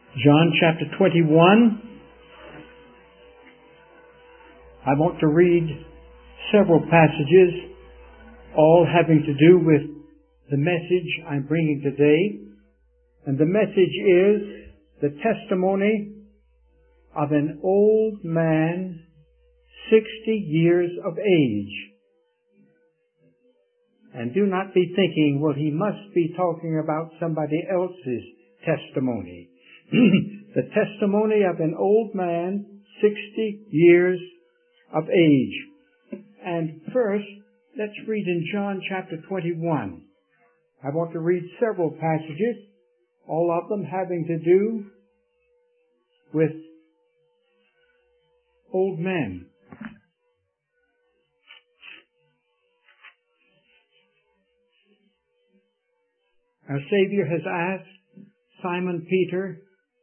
John chapter 21. I want to read several passages, all having to do with the message I'm bringing today. And the message is the testimony of an old man, 60 years of age. And do not be thinking, well, he must be talking about somebody else's testimony. The testimony of an old man, 60 years of age. And first, let's read in John chapter 21. I want to read several passages, all of them having to do with old men. Our Savior has asked Simon Peter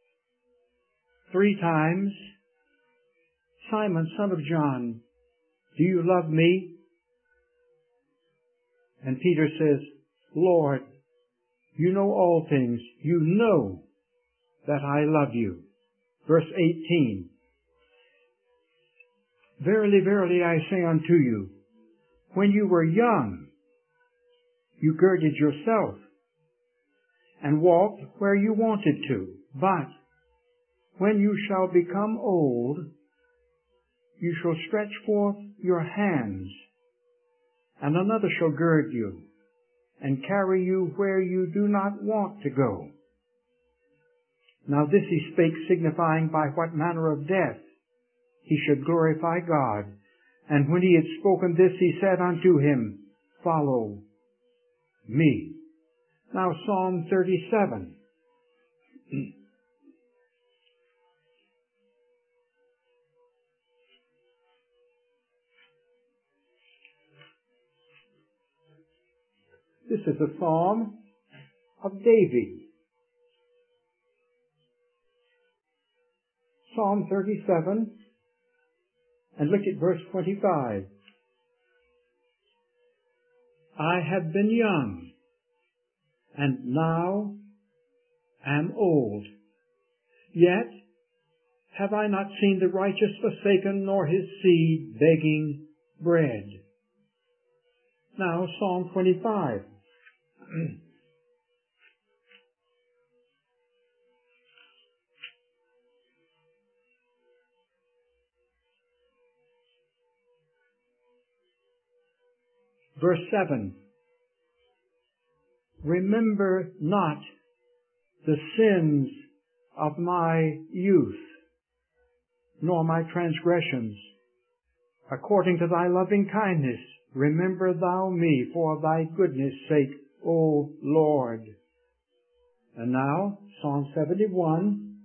3 times, "Simon, son of John, do you love me?" And Peter says, "Lord, you know all things. You know that I love you." Verse 18, "Verily, verily, I say unto you, when you were young, you girded yourself and walked where you wanted to. But when you shall become old, you shall stretch forth your hands, and another shall gird you, and carry you where you do not want to go." Now this he spake, signifying by what manner of death he should glorify God. And when he had spoken this, he said unto him, "Follow me." Now Psalm 37. This is a psalm of David. Psalm 37, and look at verse 25. "I have been young, and now am old. Yet have I not seen the righteous forsaken, nor his seed begging bread." Now Psalm 25. Verse 7. "Remember not the sins of my youth, nor my transgressions. According to thy loving kindness, remember thou me for thy goodness' sake, O Lord." And now, Psalm 71.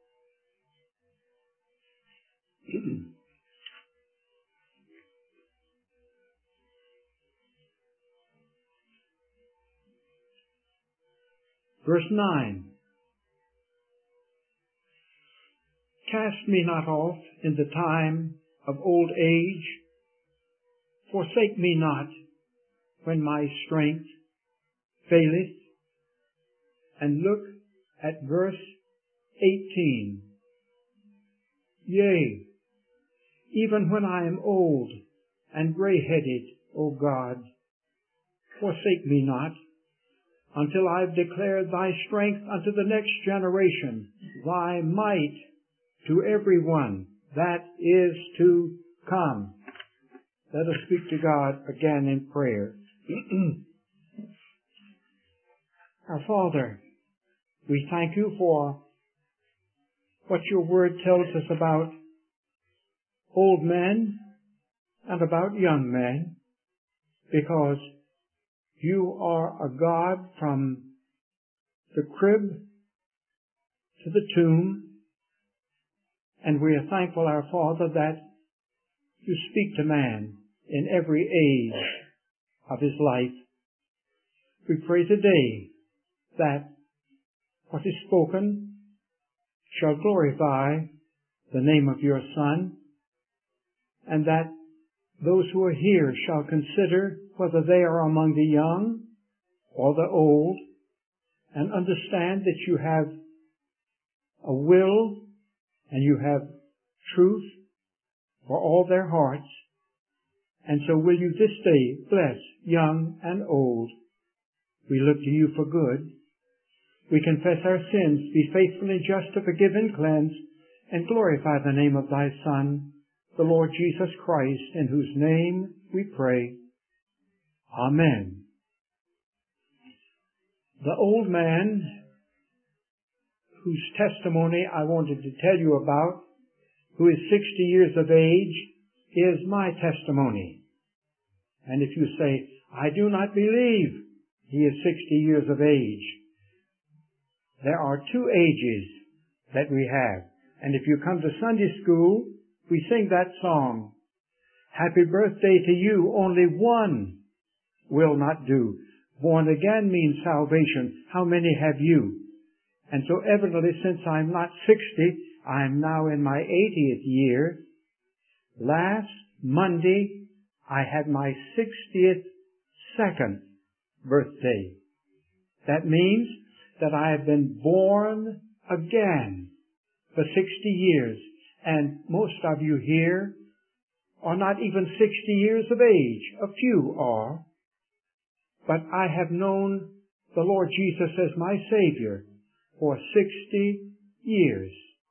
Verse 9. "Cast me not off in the time of old age. Forsake me not when my strength faileth." And look at verse 18. "Yea, even when I am old and gray-headed, O God, forsake me not, until I've declared thy strength unto the next generation, thy might to everyone that is to come." Let us speak to God again in prayer. Our Father, we thank you for what your word tells us about old men and about young men, because you are a God from the crib to the tomb, and we are thankful, our Father, that you speak to man in every age of his life. We pray today that what is spoken shall glorify the name of your Son, and that those who are here shall consider whether they are among the young or the old, and understand that you have a will, and you have truth for all their hearts. And so will you this day bless young and old. We look to you for good. We confess our sins, be faithful and just to forgive and cleanse, and glorify the name of thy Son, the Lord Jesus Christ, in whose name we pray. Amen. The old man whose testimony I wanted to tell you about, who is 60 years of age, is my testimony. And if you say, I do not believe he is 60 years of age, there are two ages that we have. And if you come to Sunday school, we sing that song, Happy birthday to you, only one will not do. Born again means salvation. How many have you? And so evidently, since I'm not 60, I'm now in my 80th year. Last Monday, I had my 62nd birthday. That means that I have been born again for 60 years. And most of you here are not even 60 years of age. A few are. But I have known the Lord Jesus as my Savior for 60 years.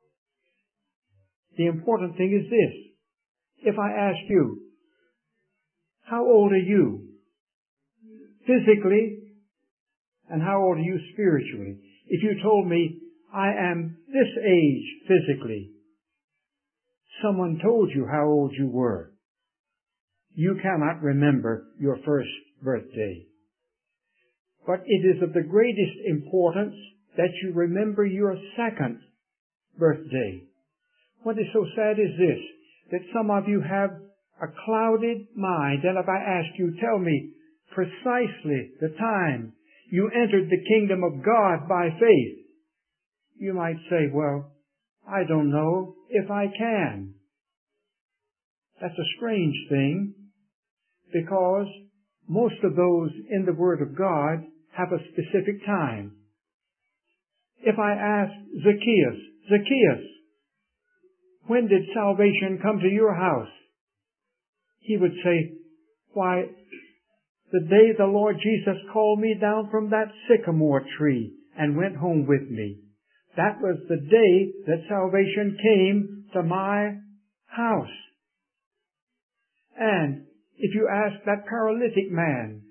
The important thing is this. If I ask you, how old are you physically, and how old are you spiritually? If you told me, I am this age physically, someone told you how old you were. You cannot remember your first birthday. But it is of the greatest importance that you remember your second birthday. What is so sad is this, that some of you have a clouded mind, and if I ask you, tell me precisely the time you entered the kingdom of God by faith, you might say, well, I don't know if I can. That's a strange thing, because most of those in the Word of God have a specific time. If I ask Zacchaeus, when did salvation come to your house? He would say, why, the day the Lord Jesus called me down from that sycamore tree and went home with me. That was the day that salvation came to my house. And if you ask that paralytic man,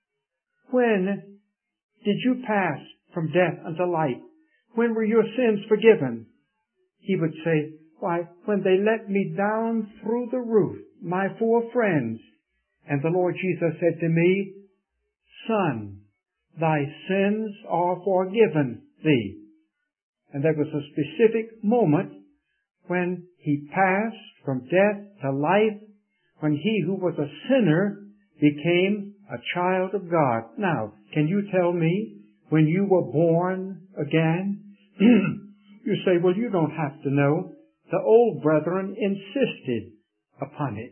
when did you pass from death unto life? When were your sins forgiven? He would say, why, when they let me down through the roof, my 4 friends. And the Lord Jesus said to me, Son, thy sins are forgiven thee. And there was a specific moment when he passed from death to life, when he who was a sinner became a child of God. Now, can you tell me when you were born again? You say, well, you don't have to know. The old brethren insisted upon it.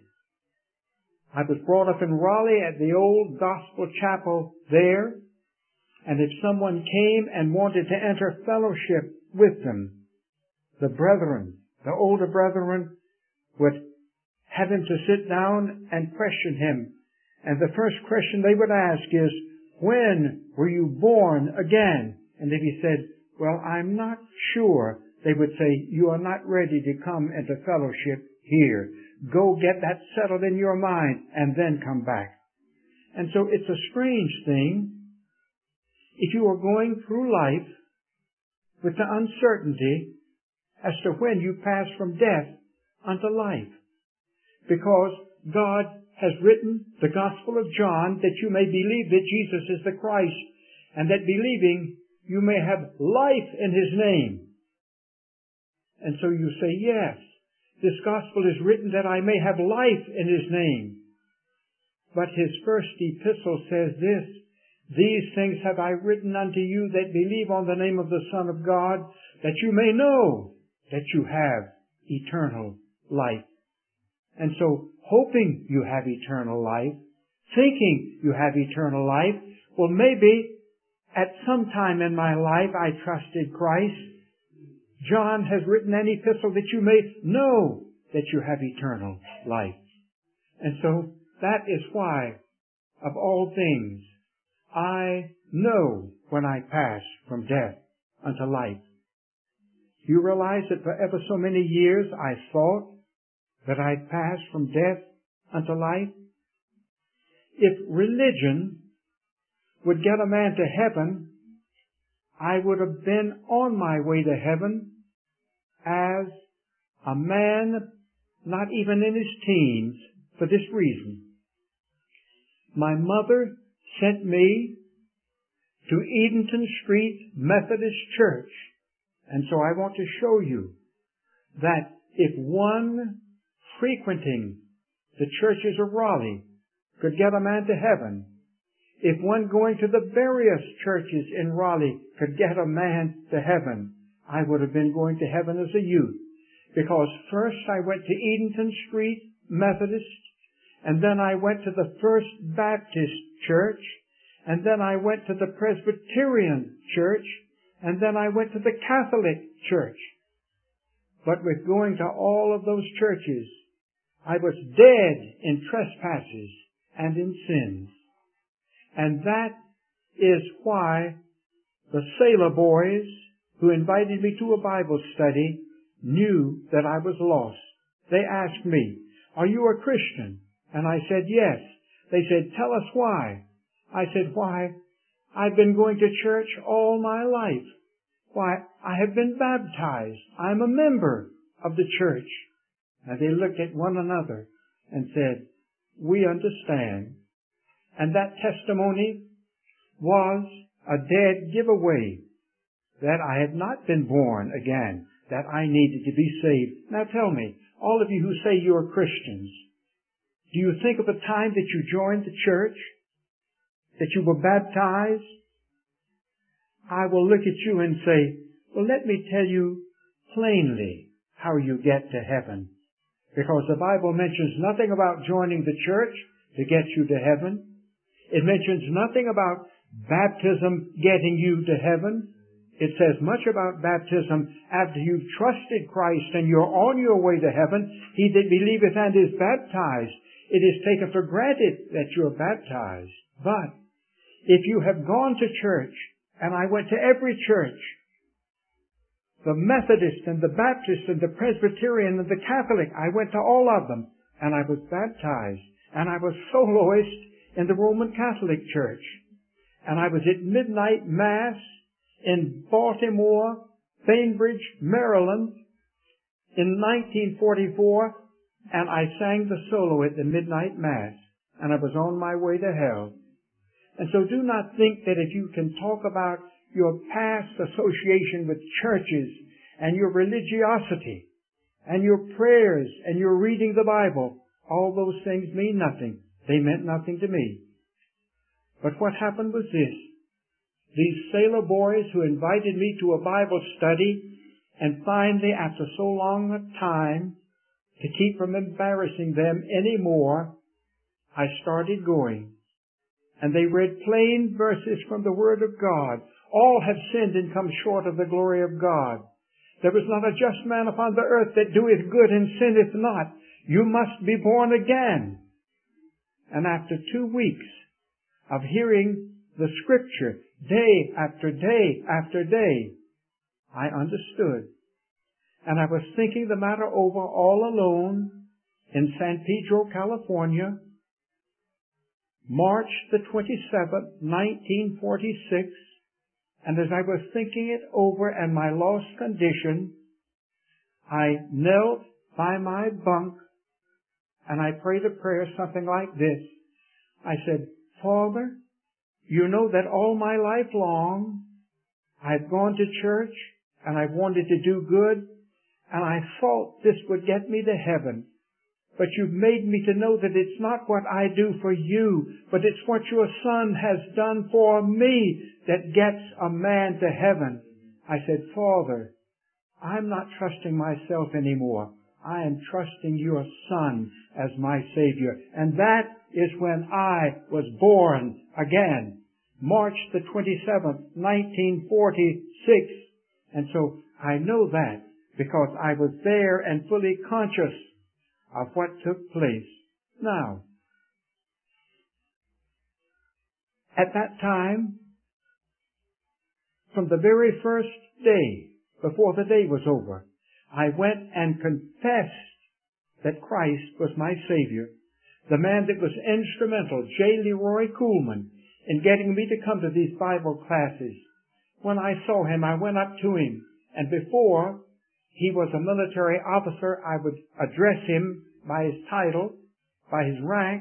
I was brought up in Raleigh at the old gospel chapel there, and if someone came and wanted to enter fellowship with them, the brethren, the older brethren, would have him to sit down and question him. And the first question they would ask is, when were you born again? And if he said, well, I'm not sure, they would say, you are not ready to come into fellowship here. Go get that settled in your mind and then come back. And so it's a strange thing if you are going through life with the uncertainty as to when you pass from death unto life. Because God has written the Gospel of John that you may believe that Jesus is the Christ, and that believing you may have life in His name. And so you say, yes, this Gospel is written that I may have life in His name. But His first epistle says this, these things have I written unto you that believe on the name of the Son of God, that you may know that you have eternal life. And so, hoping you have eternal life, thinking you have eternal life, well, maybe at some time in my life I trusted Christ. John has written an epistle that you may know that you have eternal life. And so that is why, of all things, I know when I pass from death unto life. You realize that for ever so many years I thought that I'd pass from death unto life? If religion would get a man to heaven, I would have been on my way to heaven as a man not even in his teens for this reason. My mother sent me to Edenton Street Methodist Church, and so I want to show you that if one frequenting the churches of Raleigh could get a man to heaven, if one going to the various churches in Raleigh could get a man to heaven, I would have been going to heaven as a youth. Because first I went to Edenton Street Methodist, and then I went to the First Baptist Church, and then I went to the Presbyterian Church, and then I went to the Catholic Church. But with going to all of those churches, I was dead in trespasses and in sins. And that is why the sailor boys who invited me to a Bible study knew that I was lost. They asked me, "Are you a Christian?" And I said, "Yes." They said, "Tell us why." I said, "Why, I've been going to church all my life. Why, I have been baptized. I'm a member of the church." And they looked at one another and said, "We understand." And that testimony was a dead giveaway that I had not been born again, that I needed to be saved. Now tell me, all of you who say you are Christians, do you think of a time that you joined the church, that you were baptized? I will look at you and say, well, let me tell you plainly how you get to heaven. Because the Bible mentions nothing about joining the church to get you to heaven. It mentions nothing about baptism getting you to heaven. It says much about baptism after you've trusted Christ and you're on your way to heaven. He that believeth and is baptized, it is taken for granted that you're baptized. But if you have gone to church, and I went to every church, the Methodist and the Baptist and the Presbyterian and the Catholic, I went to all of them, and I was baptized. And I was soloist in the Roman Catholic Church. And I was at midnight Mass in Baltimore, Bainbridge, Maryland in 1944, and I sang the solo at the midnight Mass, and I was on my way to hell. And so do not think that if you can talk about your past association with churches and your religiosity and your prayers and your reading the Bible, all those things mean nothing. They meant nothing to me. But what happened was this. These sailor boys who invited me to a Bible study, and finally, after so long a time, to keep from embarrassing them any more, I started going. And they read plain verses from the Word of God. All have sinned and come short of the glory of God. There is not a just man upon the earth that doeth good and sinneth not. You must be born again. And after 2 weeks of hearing the Scripture day after day after day, I understood. And I was thinking the matter over all alone in San Pedro, California, March the 27th, 1946, and as I was thinking it over and my lost condition, I knelt by my bunk and I prayed a prayer something like this. I said, Father, you know that all my life long I've gone to church and I've wanted to do good and I thought this would get me to heaven. But you've made me to know that it's not what I do for you, but it's what your Son has done for me that gets a man to heaven. I said, Father, I'm not trusting myself anymore. I am trusting your Son as my Savior. And that is when I was born again. March the 27th, 1946. And so I know that because I was there and fully conscious of what took place. Now, at that time, from the very first day, before the day was over, I went and confessed that Christ was my Savior. The man that was instrumental, J. Leroy Kuhlman, in getting me to come to these Bible classes. When I saw him, I went up to him, and before he was a military officer, I would address him by his title, by his rank.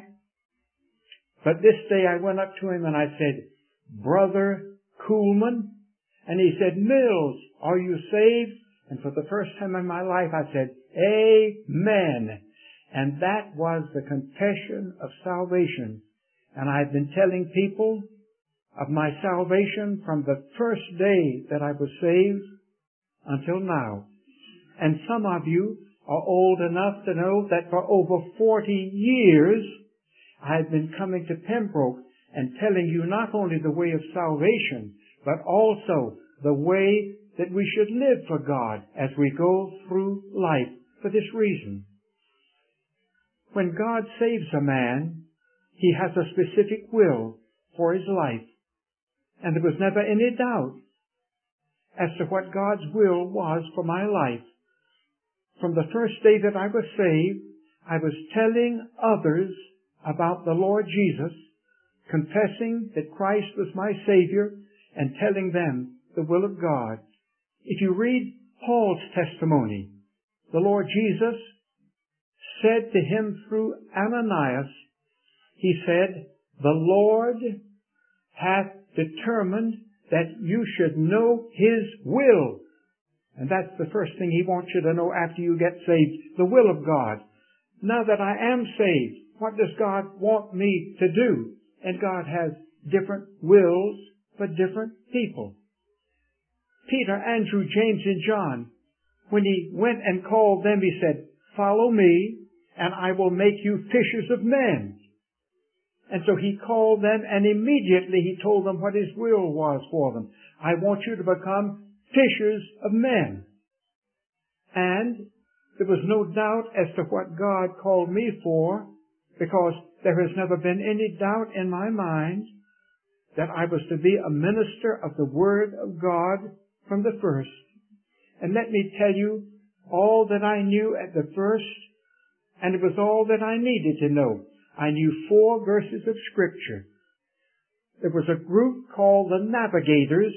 But this day I went up to him and I said, "Brother Kuhlman?" And he said, "Mills, are you saved?" And for the first time in my life I said, "Amen." And that was the confession of salvation. And I've been telling people of my salvation from the first day that I was saved until now. And some of you are old enough to know that for over 40 years I've been coming to Pembroke and telling you not only the way of salvation, but also the way that we should live for God as we go through life for this reason. When God saves a man, He has a specific will for his life. And there was never any doubt as to what God's will was for my life. From the first day that I was saved, I was telling others about the Lord Jesus, confessing that Christ was my Savior, and telling them the will of God. If you read Paul's testimony, the Lord Jesus said to him through Ananias, He said, "The Lord hath determined that you should know His will." And that's the first thing He wants you to know after you get saved, the will of God. Now that I am saved, what does God want me to do? And God has different wills for different people. Peter, Andrew, James, and John, when He went and called them, He said, "Follow me, and I will make you fishers of men." And so He called them, and immediately He told them what His will was for them. "I want you to become fishers of men." And there was no doubt as to what God called me for, because there has never been any doubt in my mind that I was to be a minister of the Word of God from the first. And let me tell you all that I knew at the first, and it was all that I needed to know. I knew 4 verses of Scripture. There was a group called the Navigators,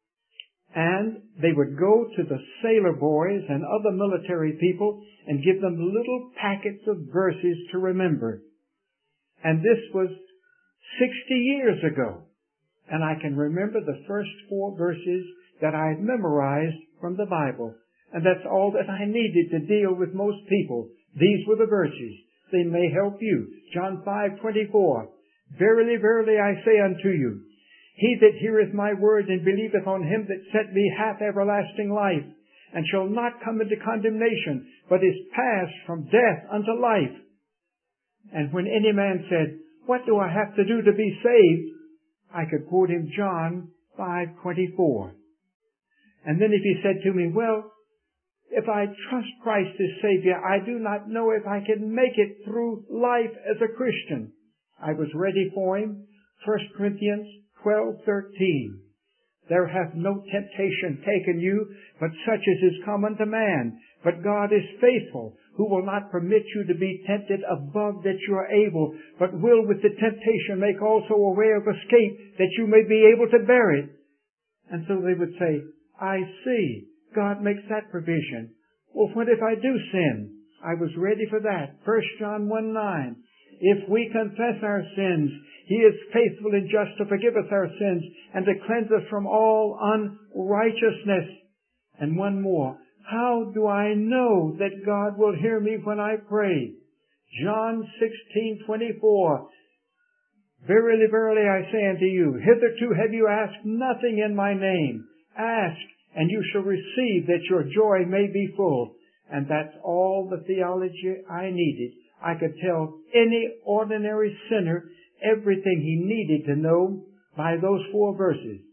and they would go to the sailor boys and other military people and give them little packets of verses to remember. And this was 60 years ago. And I can remember the first 4 verses that I had memorized from the Bible. And that's all that I needed to deal with most people. These were the verses. They may help you. John 5:24. "Verily, verily, I say unto you, he that heareth my word and believeth on him that sent me hath everlasting life, and shall not come into condemnation, but is passed from death unto life." And when any man said, "What do I have to do to be saved?" I could quote him John 5:24. And then if he said to me, "Well, if I trust Christ as Savior, I do not know if I can make it through life as a Christian," I was ready for him. 1 Corinthians 12:13. "There hath no temptation taken you, but such as is common to man. But God is faithful, who will not permit you to be tempted above that you are able, but will with the temptation make also a way of escape, that you may be able to bear it." And so they would say, "I see. God makes that provision. Well, what if I do sin?" I was ready for that. 1 John 1:9. "If we confess our sins, He is faithful and just to forgive us our sins and to cleanse us from all unrighteousness." And one more. "How do I know that God will hear me when I pray?" John 16:24. "Verily, verily, I say unto you, hitherto have you asked nothing in my name. Ask, and you shall receive, that your joy may be full." And that's all the theology I needed. I could tell any ordinary sinner everything he needed to know by those 4 verses.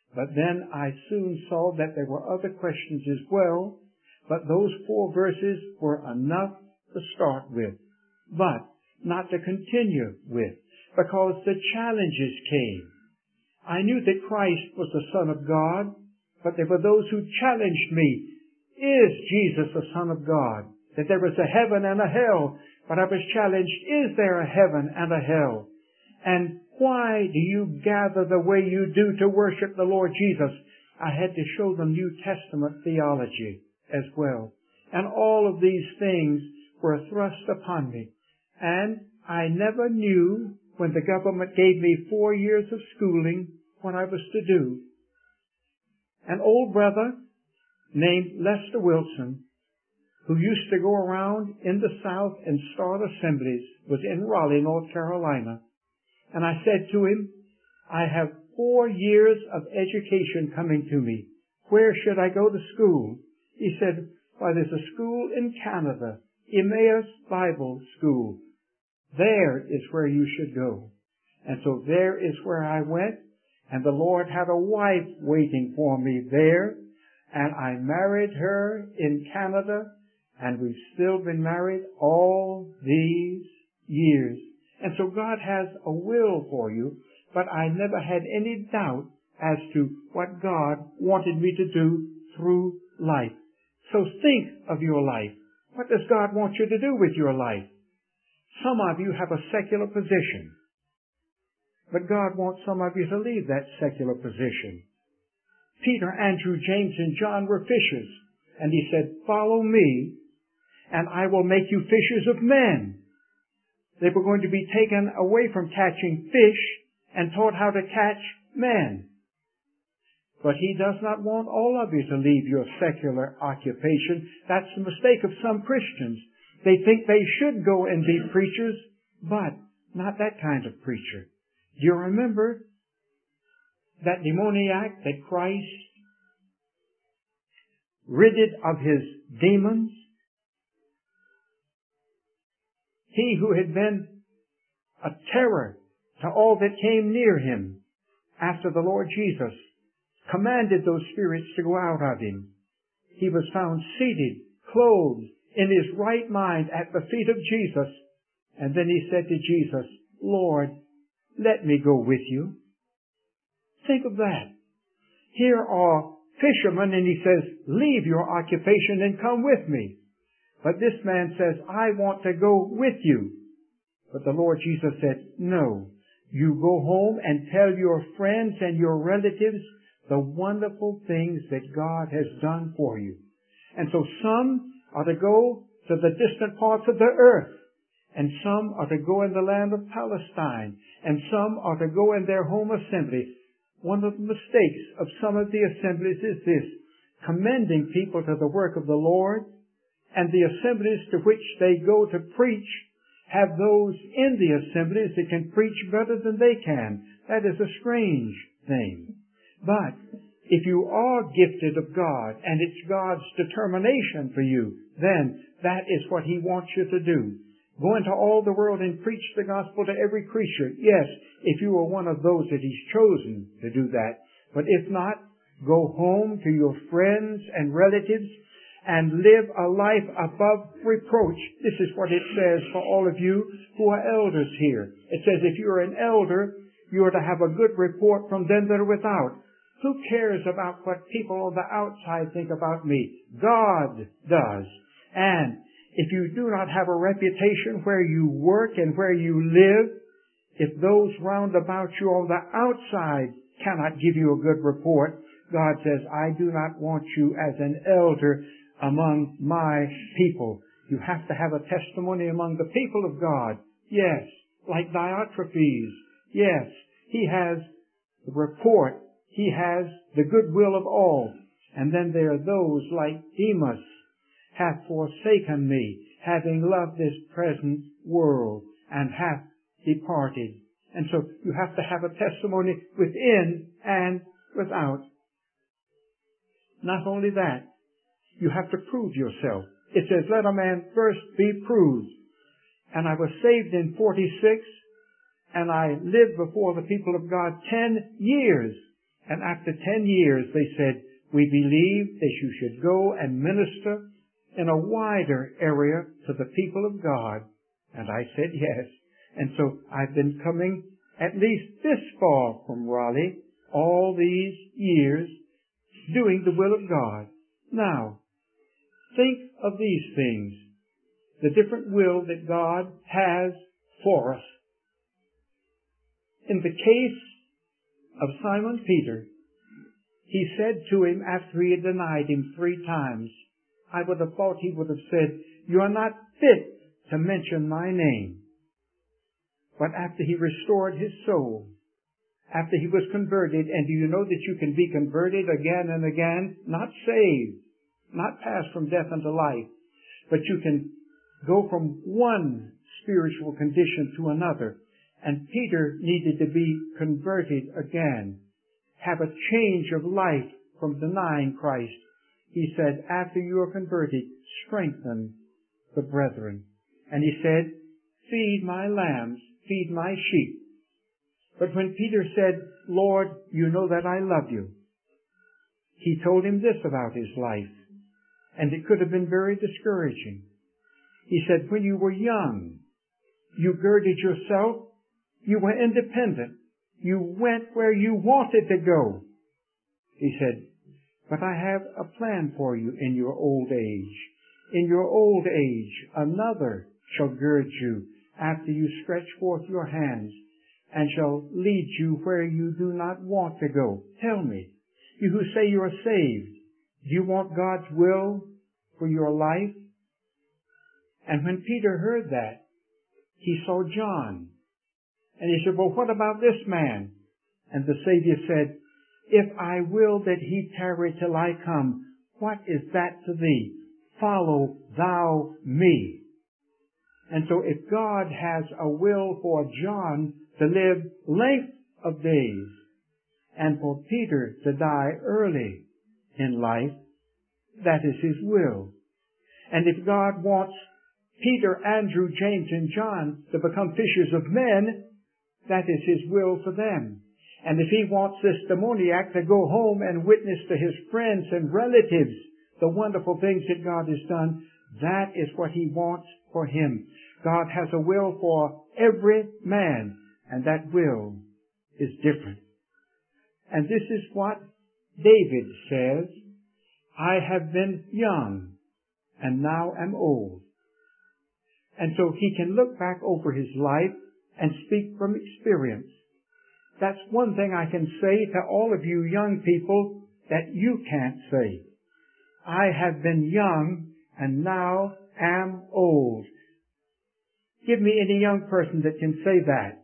But then I soon saw that there were other questions as well, but those 4 verses were enough to start with, but not to continue with, because the challenges came. I knew that Christ was the Son of God, but there were those who challenged me. Is Jesus the Son of God? That there was a heaven and a hell. But I was challenged, is there a heaven and a hell? And why do you gather the way you do to worship the Lord Jesus? I had to show them New Testament theology as well. And all of these things were thrust upon me. And I never knew, when the government gave me 4 years of schooling, what I was to do. An old brother named Lester Wilson, who used to go around in the South and start assemblies, was in Raleigh, North Carolina. And I said to him, I have 4 years of education coming to me. Where should I go to school? He said, why, there's a school in Canada, Emmaus Bible School. There is where you should go. And so there is where I went, and the Lord had a wife waiting for me there, and I married her in Canada, and we've still been married all these years. And so God has a will for you, but I never had any doubt as to what God wanted me to do through life. So think of your life. What does God want you to do with your life? Some of you have a secular position, but God wants some of you to leave that secular position. Peter, Andrew, James, and John were fishers, and he said, follow me, and I will make you fishers of men. They were going to be taken away from catching fish and taught how to catch men. But he does not want all of you to leave your secular occupation. That's the mistake of some Christians. They think they should go and be preachers, but not that kind of preacher. Do you remember that demoniac that Christ ridded of his demons? He who had been a terror to all that came near him after the Lord Jesus commanded those spirits to go out of him. He was found seated, clothed, in his right mind at the feet of Jesus. And then he said to Jesus, Lord, let me go with you. Think of that. Here are fishermen, and he says, leave your occupation and come with me. But this man says, I want to go with you. But the Lord Jesus said, no. You go home and tell your friends and your relatives the wonderful things that God has done for you. And so some are to go to the distant parts of the earth, and some are to go in the land of Palestine, and some are to go in their home assemblies. One of the mistakes of some of the assemblies is this, commending people to the work of the Lord, and the assemblies to which they go to preach have those in the assemblies that can preach better than they can. That is a strange thing. But if you are gifted of God, and it's God's determination for you, then that is what He wants you to do. Go into all the world and preach the gospel to every creature. Yes, if you are one of those that He's chosen to do that. But if not, go home to your friends and relatives and live a life above reproach. This is what it says for all of you who are elders here. It says if you're an elder, you are to have a good report from them that are without. Who cares about what people on the outside think about me? God does. And if you do not have a reputation where you work and where you live, if those round about you on the outside cannot give you a good report, God says, I do not want you as an elder among my people. You have to have a testimony among the people of God. Yes, like Diotrephes. Yes, he has the report. He has the goodwill of all. And then there are those like Demas, hath forsaken me, having loved this present world, and hath departed. And so you have to have a testimony within and without. Not only that, you have to prove yourself. It says, let a man first be proved. And I was saved in 46, and I lived before the people of God 10 years. And after 10 years, they said, we believe that you should go and minister in a wider area to the people of God. And I said yes. And so I've been coming at least this far from Raleigh all these years, doing the will of God. Now, think of these things, the different will that God has for us. In the case of Simon Peter, he said to him after he had denied him 3 times, I would have thought he would have said, you are not fit to mention my name. But after he restored his soul, after he was converted, and do you know that you can be converted again and again? Not saved, not passed from death unto life, but you can go from one spiritual condition to another. And Peter needed to be converted again, have a change of life from denying Christ. He said, after you are converted, strengthen the brethren. And he said, feed my lambs, feed my sheep. But when Peter said, Lord, you know that I love you, he told him this about his life, and it could have been very discouraging. He said, when you were young, you girded yourself, you were independent, you went where you wanted to go. He said, but I have a plan for you in your old age. In your old age, another shall gird you after you stretch forth your hands, and shall lead you where you do not want to go. Tell me, you who say you are saved, do you want God's will for your life? And when Peter heard that, he saw John. And he said, well, what about this man? And the Savior said, if I will that he tarry till I come, what is that to thee? Follow thou me. And so if God has a will for John to live length of days, and for Peter to die early in life, that is his will. And if God wants Peter, Andrew, James, and John to become fishers of men, that is his will for them. And if he wants this demoniac to go home and witness to his friends and relatives the wonderful things that God has done, that is what he wants for him. God has a will for every man, and that will is different. And this is what David says, I have been young, and now am old. And so he can look back over his life and speak from experience. That's one thing I can say to all of you young people that you can't say. I have been young and now am old. Give me any young person that can say that.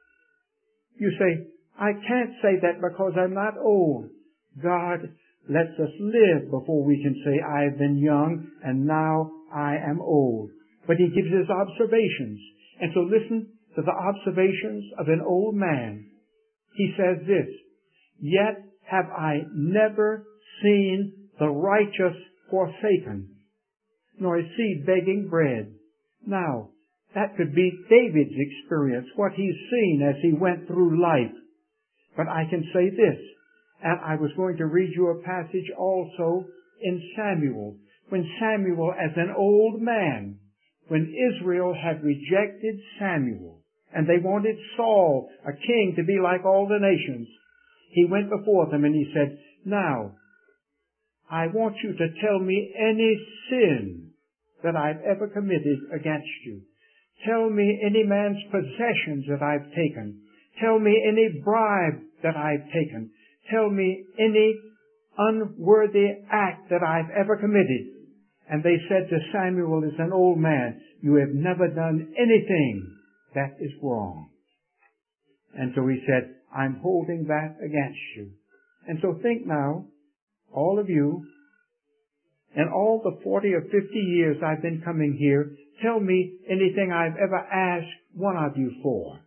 You say, I can't say that because I'm not old. God lets us live before we can say, I have been young and now I am old. But he gives us observations. And so listen to the observations of an old man. He says this, yet have I never seen the righteous forsaken, nor his seed begging bread. Now, that could be David's experience, what he's seen as he went through life. But I can say this, and I was going to read you a passage also in Samuel, when Samuel, as an old man, when Israel had rejected Samuel, and they wanted Saul, a king, to be like all the nations, he went before them and he said, now, I want you to tell me any sin that I've ever committed against you. Tell me any man's possessions that I've taken. Tell me any bribe that I've taken. Tell me any unworthy act that I've ever committed. And they said to Samuel as an old man, you have never done anything that is wrong. And so he said, I'm holding that against you. And so think now, all of you, in all the 40 or 50 years I've been coming here, tell me anything I've ever asked one of you for.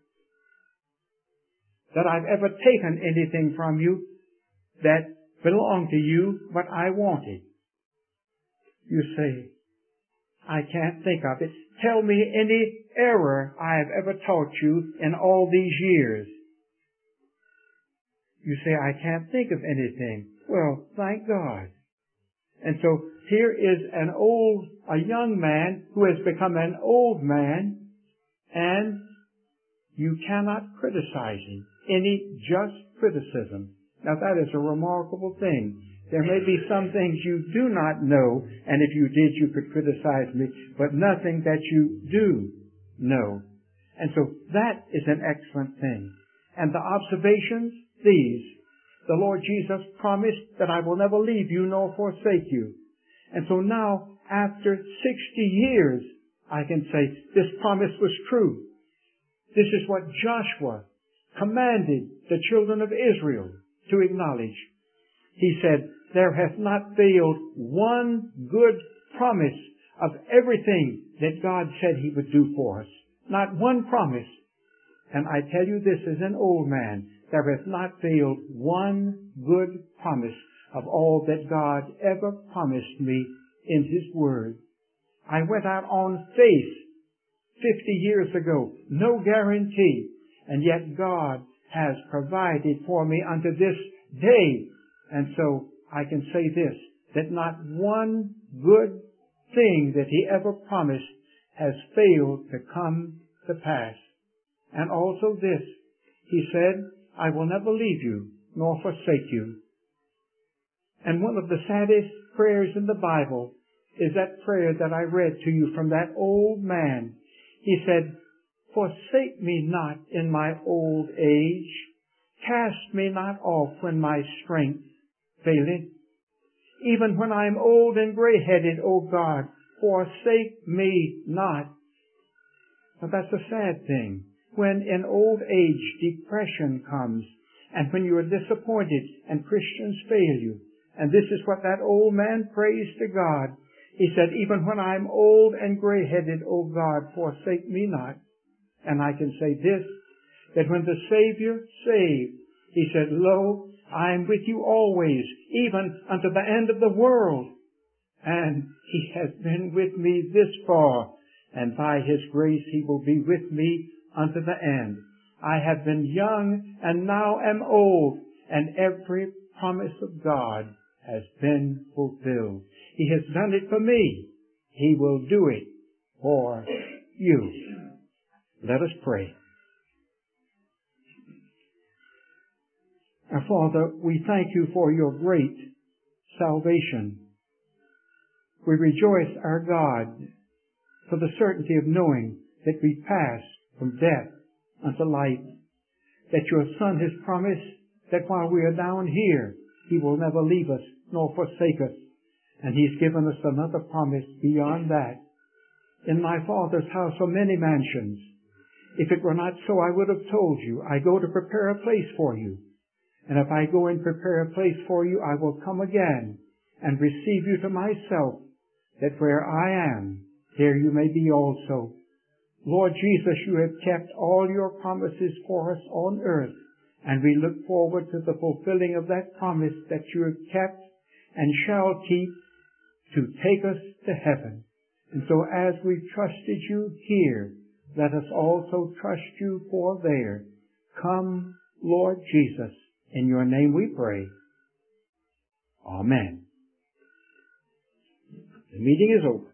That I've ever taken anything from you that belonged to you, but I wanted. You say, I can't think of it. Tell me any error I have ever taught you in all these years. You say, I can't think of anything. Well, thank God. And so here is a young man who has become an old man, and you cannot criticize him. Any just criticism. Now that is a remarkable thing. There may be some things you do not know, and if you did, you could criticize me, but nothing that you do know. And so that is an excellent thing. And the observations, these. The Lord Jesus promised that I will never leave you nor forsake you. And so now, after 60 years, I can say this promise was true. This is what Joshua commanded the children of Israel to acknowledge. He said, there hath not failed one good promise of everything that God said He would do for us. Not one promise. And I tell you this as an old man, there hath not failed one good promise of all that God ever promised me in His Word. I went out on faith 50 years ago, no guarantee, and yet God has provided for me unto this day. And so I can say this, that not one good thing that He ever promised has failed to come to pass. And also this, He said, I will never leave you nor forsake you. And one of the saddest prayers in the Bible is that prayer that I read to you from that old man. He said, forsake me not in my old age. Cast me not off when my strength faileth. Even when I am old and gray-headed, O God, forsake me not. Now that's a sad thing. When in old age depression comes, and when you are disappointed and Christians fail you. And this is what that old man prays to God. He said, even when I'm old and gray-headed, O God, forsake me not. And I can say this, that when the Savior saved, He said, lo, I am with you always, even unto the end of the world. And He has been with me this far, and by His grace He will be with me unto the end. I have been young and now am old, and every promise of God has been fulfilled. He has done it for me. He will do it for you. Let us pray. Our Father, we thank you for your great salvation. We rejoice, our God, for the certainty of knowing that we pass from death unto life, that your Son has promised that while we are down here, He will never leave us nor forsake us. And He's given us another promise beyond that. In my Father's house are many mansions. If it were not so, I would have told you, I go to prepare a place for you. And if I go and prepare a place for you, I will come again and receive you to myself, that where I am, there you may be also. Lord Jesus, you have kept all your promises for us on earth, and we look forward to the fulfilling of that promise that you have kept and shall keep to take us to heaven. And so as we've trusted you here, let us also trust you for there. Come, Lord Jesus, in your name we pray. Amen. The meeting is over.